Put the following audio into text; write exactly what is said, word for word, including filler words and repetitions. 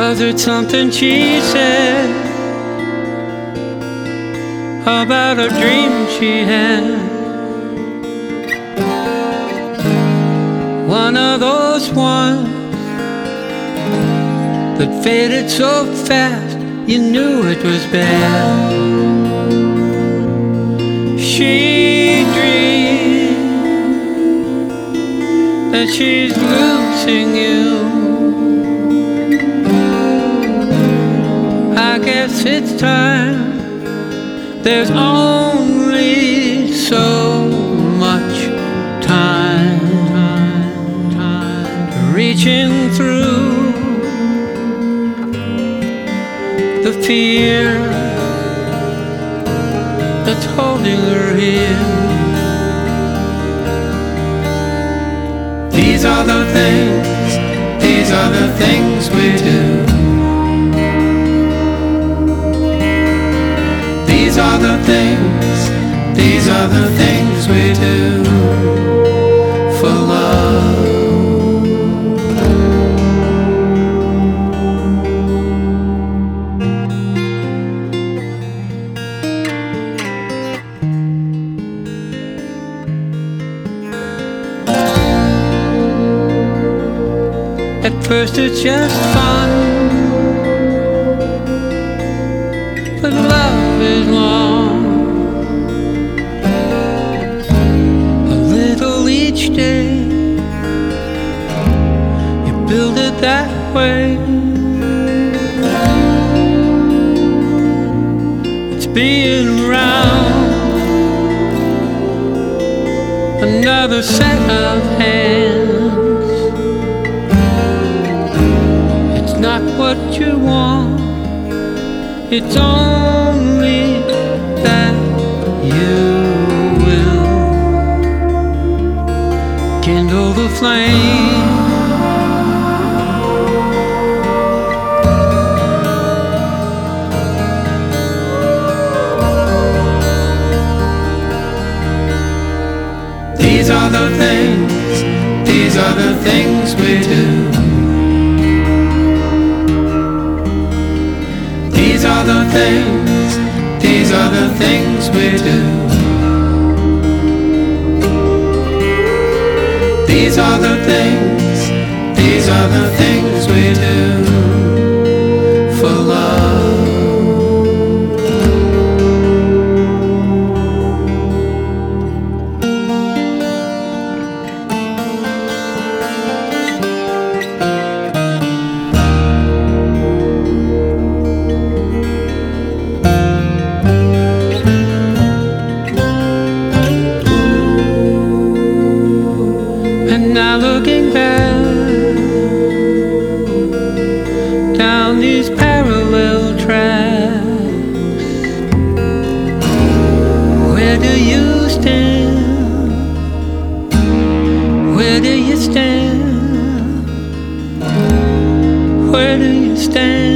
Was it something she said about a dream she had? One of those ones that faded so fast you knew it was bad. She dreamed that she's losing you. I guess it's time. There's only so much time, time, time reaching through the fear that's holding her here. These are the things, these are the things we do. These are the things, these are the things we do for love. At first it's just fun, but love is long. A little each day, you build it that way. It's being around another set of hands. It's not what you want, it's only that you will kindle the flame. These are the things, these are the things we do. These are the things, these are the things we do. These are the things, these are the things we do for love. Now looking back down these parallel tracks, where do you stand? Where do you stand? Where do you stand?